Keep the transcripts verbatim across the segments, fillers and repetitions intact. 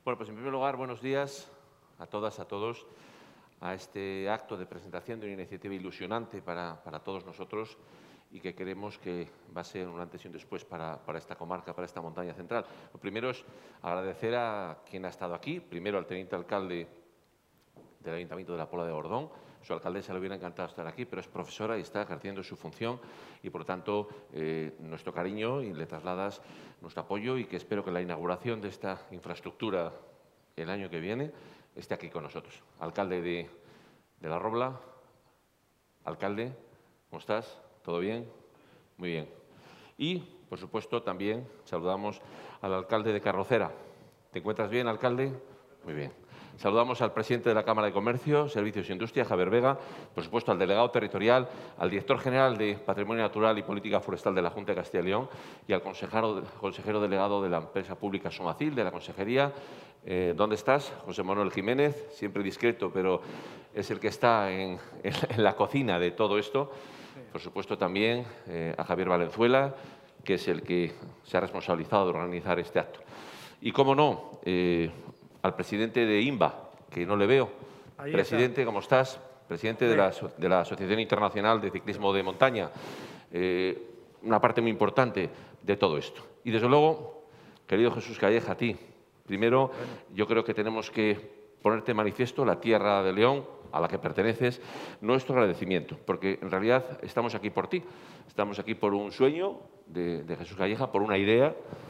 Bueno, pues en primer lugar, buenos días a todas, a todos, a este acto de presentación de una iniciativa ilusionante para, para todos nosotros y que creemos que va a ser un antes y un después para, para esta comarca, para esta montaña central. Lo primero es agradecer a quien ha estado aquí, primero al teniente alcalde del Ayuntamiento de la Pola de Bordón. Su alcaldesa le hubiera encantado estar aquí, pero es profesora y está ejerciendo su función y, por tanto, eh, nuestro cariño y le trasladas nuestro apoyo y que espero que la inauguración de esta infraestructura el año que viene esté aquí con nosotros. Alcalde de, de La Robla, alcalde, ¿cómo estás? ¿Todo bien? Muy bien. Y, por supuesto, también saludamos al alcalde de Carrocera. ¿Te encuentras bien, alcalde? Muy bien. Saludamos al presidente de la Cámara de Comercio, Servicios e Industria, Javier Vega, por supuesto al delegado territorial, al director general de Patrimonio Natural y Política Forestal de la Junta de Castilla y León y al consejero, consejero delegado de la empresa pública Somacil, de la Consejería. Eh, ¿Dónde estás? José Manuel Jiménez, siempre discreto, pero es el que está en, en, en la cocina de todo esto. Por supuesto también eh, a Javier Valenzuela, que es el que se ha responsabilizado de organizar este acto. Y, cómo no, eh, al presidente de INBA, que no le veo. Ahí presidente, está. ¿Cómo estás? Presidente de la, de la Asociación Internacional de Ciclismo de Montaña. Eh, una parte muy importante de todo esto. Y, desde luego, querido Jesús Calleja, a ti. Primero, yo creo que tenemos que ponerte en manifiesto la tierra de León, a la que perteneces, nuestro agradecimiento, porque en realidad estamos aquí por ti. Estamos aquí por un sueño de, de Jesús Calleja, por una idea,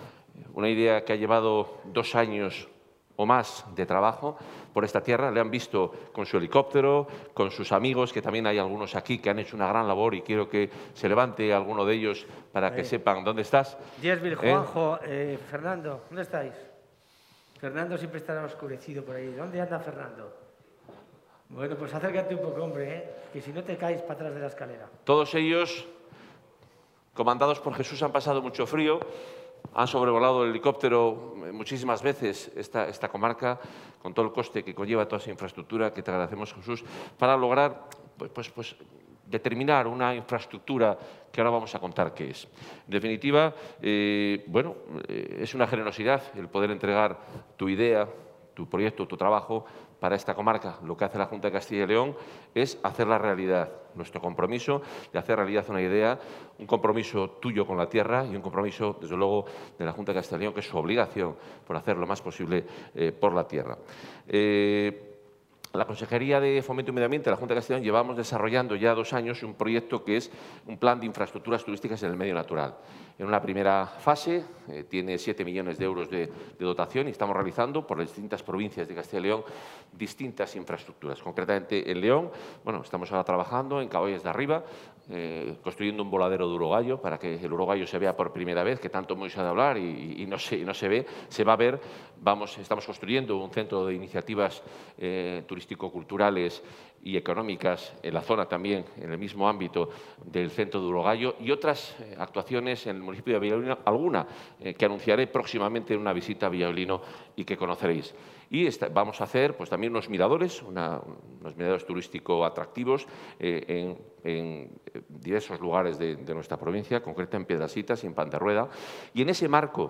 una idea que ha llevado dos años o más de trabajo por esta tierra. Le han visto con su helicóptero, con sus amigos, que también hay algunos aquí que han hecho una gran labor y quiero que se levante alguno de ellos para que eh. sepan dónde estás. Diesville, Juanjo, ¿Eh? Eh, Fernando, ¿dónde estáis? Fernando siempre estará oscurecido por ahí. ¿Dónde anda Fernando? Bueno, pues acércate un poco, hombre, ¿eh? Que si no te caes para atrás de la escalera. Todos ellos, comandados por Jesús, han pasado mucho frío. Han sobrevolado el helicóptero muchísimas veces esta, esta comarca, con todo el coste que conlleva toda esa infraestructura, que te agradecemos, Jesús, para lograr pues, pues, pues, determinar una infraestructura que ahora vamos a contar qué es. En definitiva, eh, bueno, eh, es una generosidad el poder entregar tu idea, tu proyecto, tu trabajo para esta comarca. Lo que hace la Junta de Castilla y León es hacerla realidad. Nuestro compromiso de hacer realidad una idea, un compromiso tuyo con la tierra y un compromiso, desde luego, de la Junta de Castilla y León, que es su obligación por hacer lo más posible eh, por la tierra. Eh, La Consejería de Fomento y Medio Ambiente de la Junta de Castilla y León llevamos desarrollando ya dos años un proyecto que es un plan de infraestructuras turísticas en el medio natural. En una primera fase eh, tiene siete millones de euros de, de dotación y estamos realizando por las distintas provincias de Castilla y León distintas infraestructuras. Concretamente en León, bueno, estamos ahora trabajando en Caballes de Arriba, eh, construyendo un voladero de urogallo para que el urogallo se vea por primera vez, que tanto hemos de hablar y, y, no se, y no se ve, se va a ver. Vamos, estamos construyendo un centro de iniciativas eh, turístico-culturales y económicas en la zona también, en el mismo ámbito del centro de Urogallo y otras eh, actuaciones en el municipio de Villalino, alguna eh, que anunciaré próximamente en una visita a Villalino y que conoceréis. Y esta, vamos a hacer pues, también unos miradores, una, unos miradores turísticos atractivos eh, en, en diversos lugares de, de nuestra provincia, concreta en Piedrasitas y en Panterrueda. Y en ese marco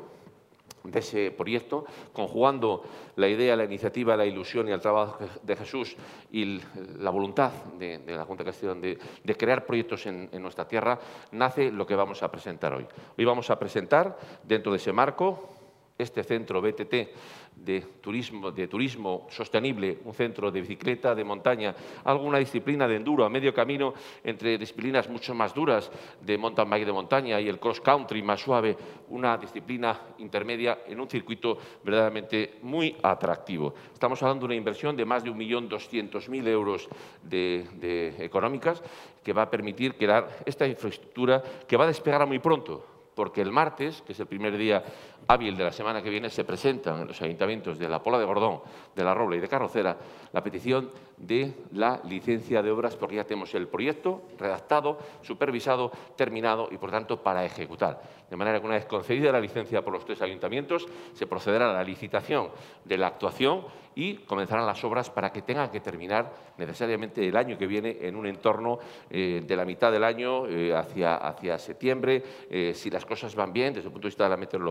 de ese proyecto, conjugando la idea, la iniciativa, la ilusión y el trabajo de Jesús y la voluntad de, de la Junta de Castilla y León de, de crear proyectos en, en nuestra tierra, nace lo que vamos a presentar hoy. Hoy vamos a presentar, dentro de ese marco, este centro B T T de turismo, de turismo sostenible, un centro de bicicleta, de montaña, alguna disciplina de enduro a medio camino entre disciplinas mucho más duras de mountain bike de montaña y el cross country más suave, una disciplina intermedia en un circuito verdaderamente muy atractivo. Estamos hablando de una inversión de más de un millón doscientos mil euros de, de económicas que va a permitir crear esta infraestructura que va a despegar muy pronto, porque el martes, que es el primer día hábil de la semana que viene, se presentan en los ayuntamientos de La Pola de Bordón, de La Robla y de Carrocera la petición de la licencia de obras, porque ya tenemos el proyecto redactado, supervisado, terminado y, por tanto, para ejecutar. De manera que, una vez concedida la licencia por los tres ayuntamientos, se procederá a la licitación de la actuación y comenzarán las obras para que tengan que terminar necesariamente el año que viene en un entorno eh, de la mitad del año eh, hacia, hacia septiembre. Eh, si las cosas van bien, desde el punto de vista de la meteorología,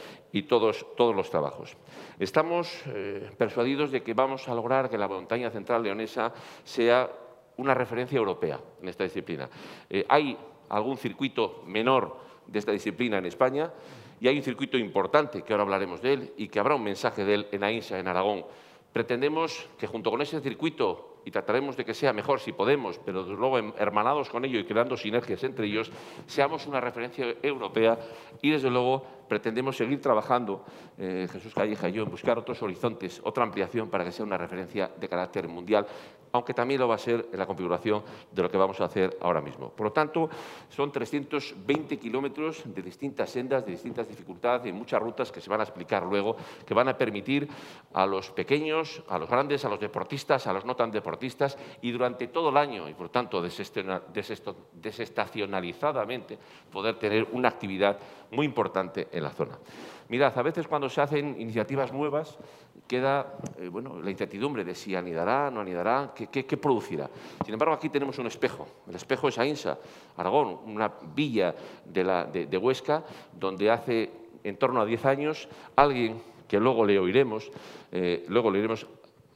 y todos, todos los trabajos. Estamos eh, persuadidos de que vamos a lograr que la montaña central leonesa sea una referencia europea en esta disciplina. Eh, hay algún circuito menor de esta disciplina en España y hay un circuito importante, que ahora hablaremos de él, y que habrá un mensaje de él en AINSA, en Aragón. Pretendemos que junto con ese circuito, y trataremos de que sea mejor si podemos, pero desde luego hermanados con ello y creando sinergias entre ellos, seamos una referencia europea y desde luego pretendemos seguir trabajando, eh, Jesús Calleja y yo, en buscar otros horizontes, otra ampliación para que sea una referencia de carácter mundial, aunque también lo va a ser en la configuración de lo que vamos a hacer ahora mismo. Por lo tanto, son trescientos veinte kilómetros de distintas sendas, de distintas dificultades, de muchas rutas que se van a explicar luego, que van a permitir a los pequeños, a los grandes, a los deportistas, a los no tan deportistas, y durante todo el año, y por tanto desestacionalizadamente, poder tener una actividad muy importante en la zona. Mirad, a veces cuando se hacen iniciativas nuevas queda eh, bueno, la incertidumbre de si anidará, no anidará, qué, qué, qué producirá. Sin embargo, aquí tenemos un espejo. El espejo es AINSA, Aragón, una villa de, la, de, de Huesca, donde hace en torno a diez años alguien que luego le oiremos, eh, luego le oiremos,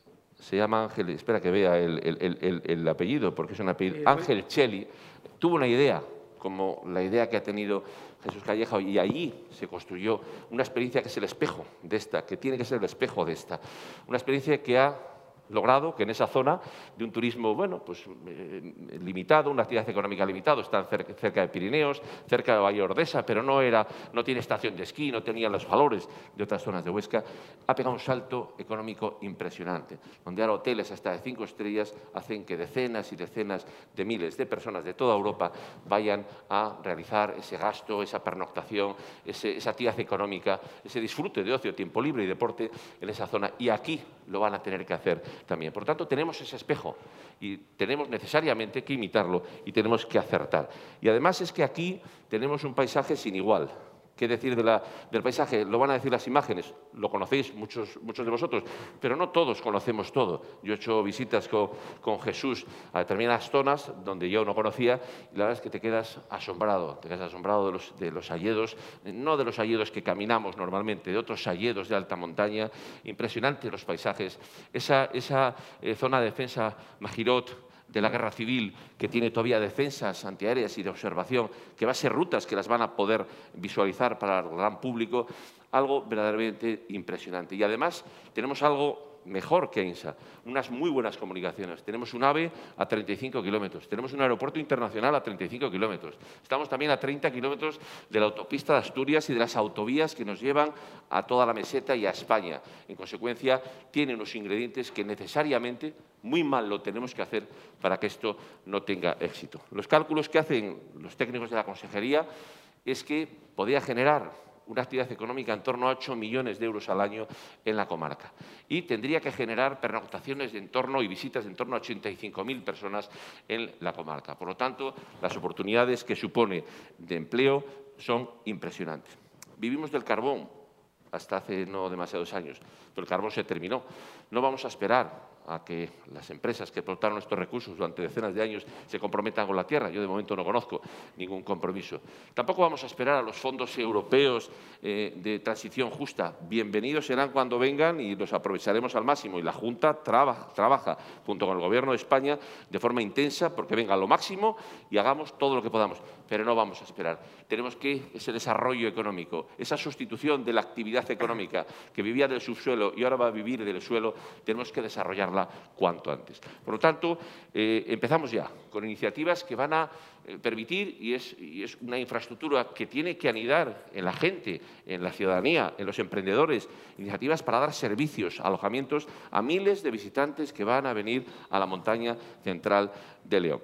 se llama Ángel, espera que vea el, el, el, el apellido, porque es un apellido, Ángel Cheli, tuvo una idea, como la idea que ha tenido Jesús Calleja, y allí se construyó una experiencia que es el espejo de esta, que tiene que ser el espejo de esta. Una experiencia que ha logrado que en esa zona de un turismo, bueno, pues eh, limitado, una actividad económica limitada, están cerca, cerca de Pirineos, cerca de Valle Ordesa, pero no, era, no tiene estación de esquí, no tenía los valores de otras zonas de Huesca, ha pegado un salto económico impresionante, donde ahora hoteles hasta de cinco estrellas hacen que decenas y decenas de miles de personas de toda Europa vayan a realizar ese gasto, esa pernoctación, ese, esa actividad económica, ese disfrute de ocio, tiempo libre y deporte en esa zona, y aquí lo van a tener que hacer también. Por lo tanto, tenemos ese espejo y tenemos necesariamente que imitarlo y tenemos que acertar. Y además es que aquí tenemos un paisaje sin igual. ¿Qué decir de la, del paisaje? Lo van a decir las imágenes, lo conocéis muchos, muchos de vosotros, pero no todos conocemos todo. Yo he hecho visitas con, con Jesús a determinadas zonas donde yo no conocía y la verdad es que te quedas asombrado, te quedas asombrado de los, de los hayedos, no de los hayedos que caminamos normalmente, de otros hayedos de alta montaña, impresionantes los paisajes. Esa, esa eh, zona de defensa Majirot, de la guerra civil, que tiene todavía defensas antiaéreas y de observación, que va a ser rutas que las van a poder visualizar para el gran público, algo verdaderamente impresionante. Y además tenemos algo mejor que AINSA, unas muy buenas comunicaciones. Tenemos un AVE a treinta y cinco kilómetros, tenemos un aeropuerto internacional a treinta y cinco kilómetros, estamos también a treinta kilómetros de la autopista de Asturias y de las autovías que nos llevan a toda la meseta y a España. En consecuencia, tiene unos ingredientes que necesariamente muy mal lo tenemos que hacer para que esto no tenga éxito. Los cálculos que hacen los técnicos de la consejería es que podría generar una actividad económica en torno a ocho millones de euros al año en la comarca. Y tendría que generar pernoctaciones de en torno y visitas de en torno a ochenta y cinco mil personas en la comarca. Por lo tanto, las oportunidades que supone de empleo son impresionantes. Vivimos del carbón hasta hace no demasiados años, pero el carbón se terminó. No vamos a esperar a que las empresas que explotaron estos recursos durante decenas de años se comprometan con la tierra. Yo de momento no conozco ningún compromiso. Tampoco vamos a esperar a los fondos europeos eh, de transición justa. Bienvenidos serán cuando vengan y los aprovecharemos al máximo. Y la Junta trabaja, trabaja junto con el Gobierno de España de forma intensa porque venga lo máximo y hagamos todo lo que podamos. Pero no vamos a esperar. Tenemos que ese desarrollo económico, esa sustitución de la actividad económica que vivía del subsuelo y ahora va a vivir del suelo, tenemos que desarrollarla cuanto antes. Por lo tanto, eh, empezamos ya con iniciativas que van a eh, permitir, y es, y es una infraestructura que tiene que anidar en la gente, en la ciudadanía, en los emprendedores, iniciativas para dar servicios, alojamientos a miles de visitantes que van a venir a la montaña central de León.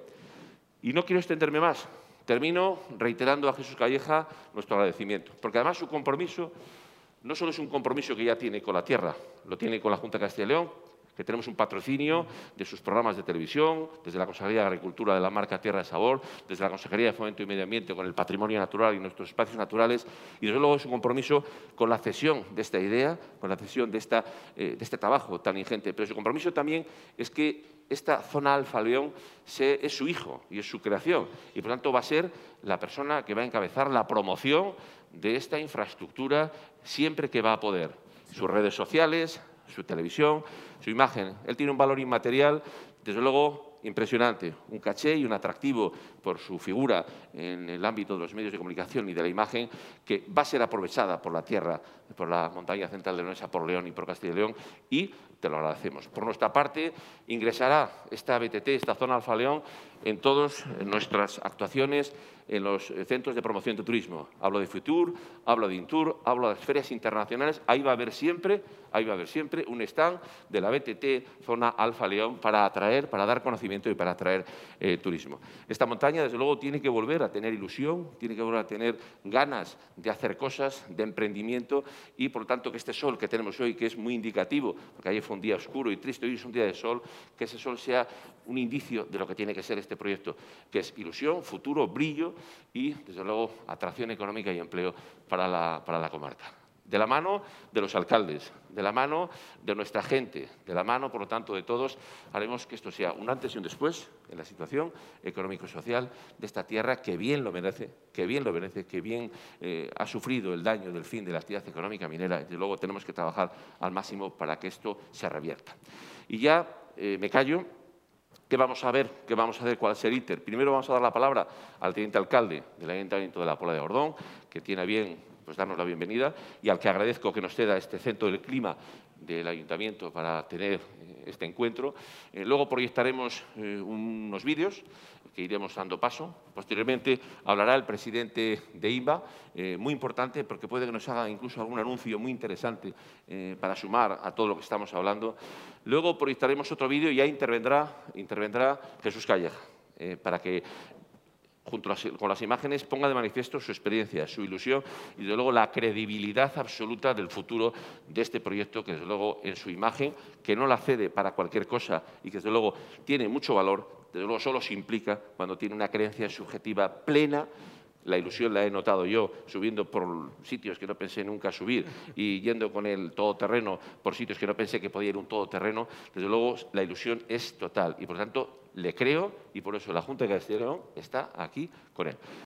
Y no quiero extenderme más. Termino reiterando a Jesús Calleja nuestro agradecimiento, porque además su compromiso no solo es un compromiso que ya tiene con la tierra, lo tiene con la Junta de Castilla y León, que tenemos un patrocinio de sus programas de televisión, desde la Consejería de Agricultura de la marca Tierra de Sabor, desde la Consejería de Fomento y Medio Ambiente con el patrimonio natural y nuestros espacios naturales, y desde luego es un compromiso con la cesión de esta idea, con la cesión de, esta, eh, de este trabajo tan ingente. Pero su compromiso también es que esta zona Alfa León se, es su hijo y es su creación, y por tanto va a ser la persona que va a encabezar la promoción de esta infraestructura siempre que va a poder. Sus redes sociales, su televisión, su imagen. Él tiene un valor inmaterial, desde luego, impresionante, un caché y un atractivo por su figura en el ámbito de los medios de comunicación y de la imagen, que va a ser aprovechada por la tierra, por la montaña central leonesa, por León y por Castilla y León, y te lo agradecemos. Por nuestra parte, ingresará esta B T T, esta zona Alfa León, en todas nuestras actuaciones en los centros de promoción de turismo. Hablo de Fitur, hablo de Intur, hablo de las ferias internacionales. Ahí va a haber siempre, ahí va a haber siempre un stand de la B T T Zona Alfa León para atraer, para dar conocimiento y para atraer eh, turismo. Esta montaña, desde luego, tiene que volver a tener ilusión, tiene que volver a tener ganas de hacer cosas, de emprendimiento y, por lo tanto, que este sol que tenemos hoy, que es muy indicativo, porque ayer fue un día oscuro y triste, hoy es un día de sol, que ese sol sea un indicio de lo que tiene que ser este proyecto, que es ilusión, futuro, brillo y, desde luego, atracción económica y empleo para la, para la comarca. De la mano de los alcaldes, de la mano de nuestra gente, de la mano, por lo tanto, de todos, haremos que esto sea un antes y un después en la situación económico-social de esta tierra que bien lo merece, que bien lo merece, que bien eh, ha sufrido el daño del fin de la actividad económica minera. Desde luego, tenemos que trabajar al máximo para que esto se revierta. Y ya eh, me callo. ¿Qué vamos a ver? ¿Qué vamos a hacer? ¿Cuál es el íter? Primero vamos a dar la palabra al teniente alcalde del Ayuntamiento de la Puebla de Ordón, que tiene a bien pues, darnos la bienvenida y al que agradezco que nos ceda este centro del clima del Ayuntamiento para tener eh, este encuentro. Eh, luego proyectaremos eh, unos vídeos que iremos dando paso. Posteriormente hablará el presidente de I N B A, eh, muy importante porque puede que nos haga incluso algún anuncio muy interesante eh, para sumar a todo lo que estamos hablando. Luego proyectaremos otro vídeo y ya intervendrá, intervendrá Jesús Calleja, eh, para que junto las, con las imágenes, ponga de manifiesto su experiencia, su ilusión y, desde luego, la credibilidad absoluta del futuro de este proyecto, que, desde luego, en su imagen, que no la cede para cualquier cosa y que, desde luego, tiene mucho valor, desde luego, solo se implica cuando tiene una creencia subjetiva plena. La ilusión la he notado yo subiendo por sitios que no pensé nunca subir y yendo con el todoterreno por sitios que no pensé que podía ir un todoterreno. Desde luego, la ilusión es total y, por tanto, le creo y por eso la Junta de Castilla y León está aquí con él.